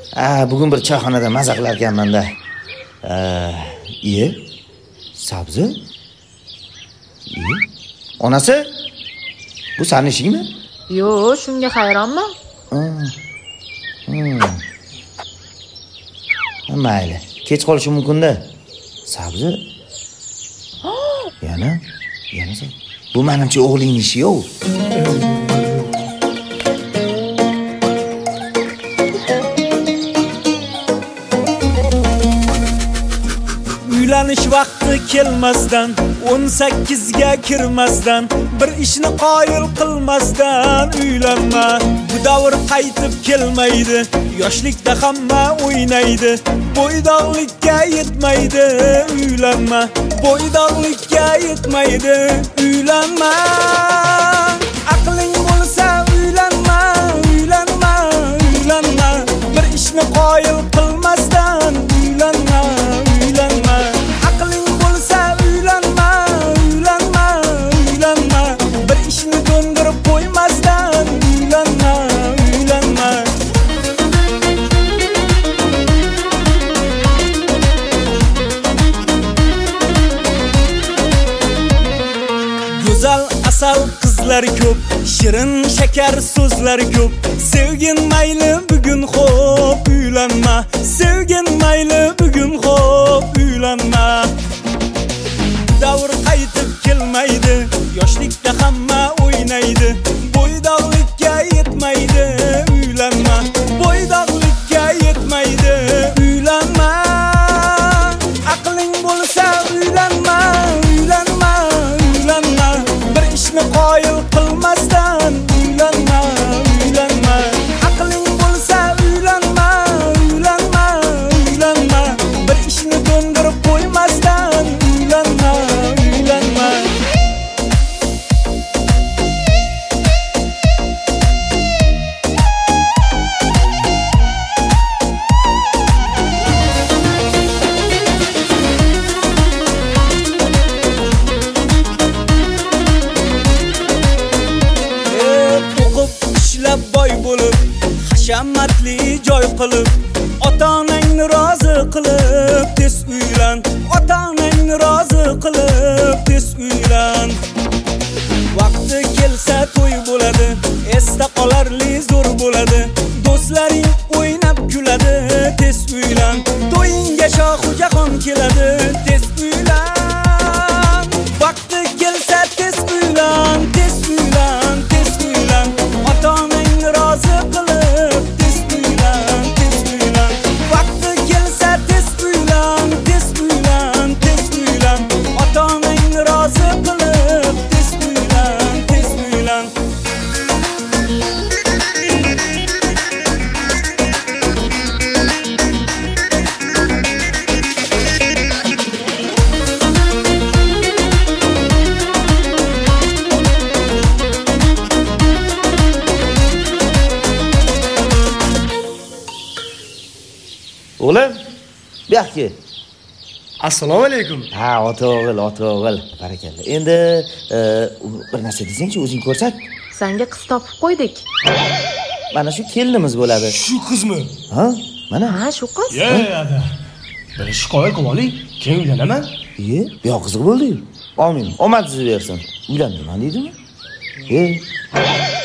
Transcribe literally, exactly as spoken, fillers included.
Ah, bugun bir choyxonada maza qilar ekanman-da. Iye? Sabzi? Iye? Onasi? Bu sening ishingmi? Yo'q, shunga hayronman. Hmm. Mayli, kech qolishi mumkin-da. Sabzi? Yana? Yana sen? Bu menimcha o'g'lingning ishi-ku. Uylanish vaqti kelmasdan, o'n sakkizga kirmasdan, bir ishni qoyil qilmasdan uylanma. Bu davr qaytib kelmaydi, yoshlikda hamma o'ynaydi. Bo'ydog'likka yetmaydi, uylanma. Bo'ydog'likka yetmaydi, uylanma. Aqling bo'lsa uylanma, uylanma, uylanma. Bir ishni qoyil qilmasdan uylanma, uylanma. Aqling bo'lsa uylanma, uylanma, uylanma. Bir ishni do'ndirib qo'ymasdan uylanma, uylanma. Go'zal asal qizlar ko'p, shirin shakar so'zlar ko'p. Sevgin mayli bugun xo'p, uylanma. Sevgin mayli bugun xo'p, uylanma. Davr qaytib kelmaydi, yoshlikda hamma o'ynaydi. Bo'ydog'likka yetmaydi, uylanma. Bo'ydog'likka yetmaydi, uylanma. Aqling bo'lsa uylanma, uylanma, uylanma. Bir ishni qoyil qilmasdan uylanma, uylanma. Aqling bo'lsa uylanma, uylanma, uylanma. Bir ishni do'ndirib qo'ymasdan uylanma, uylanma. Ishlab boy bo'lib, hashamatli joy qilib, ota-onangni rozi qilib tez uylan. Ota-onangni rozi qilib tez uylan. Vaqti kelsa to'y bo'ladi, esda qolarli zo'r bo'ladi. Do'stlaring o'ynab kuladi, tez uylan. To'yinga shohu jahon keladi, tez uylan. Vaqti kelsa tez uylan, tez uylan, tez uylan. Ota-onangni rozi qilib tez uylan, tez uylan. Vaqti kelsa tez uylan, tez uylan, tez uylan. Ota-onangni rozi qilib tez uylan, tez uylan. O'g'lim, bu yoqqa. Assalomu alaykum. Ha, ota o'g'il, ota o'g'il. Barakalla. Endi bir narsa desang-chi, o'zing ko'rsat. Senga qiz topib qo'ydik. Mana shu kelinimiz bo'ladi. Shu qizmi? Ha? Mana. Ha, shu qiz. Ya, ada. Bir ish qo'yib qo'ying. Keyin uylanaman. Iye, bu yoq qiziq bo'ldi-yu. Amin. Omad sizni bersin. Uylandim, deydimi? E.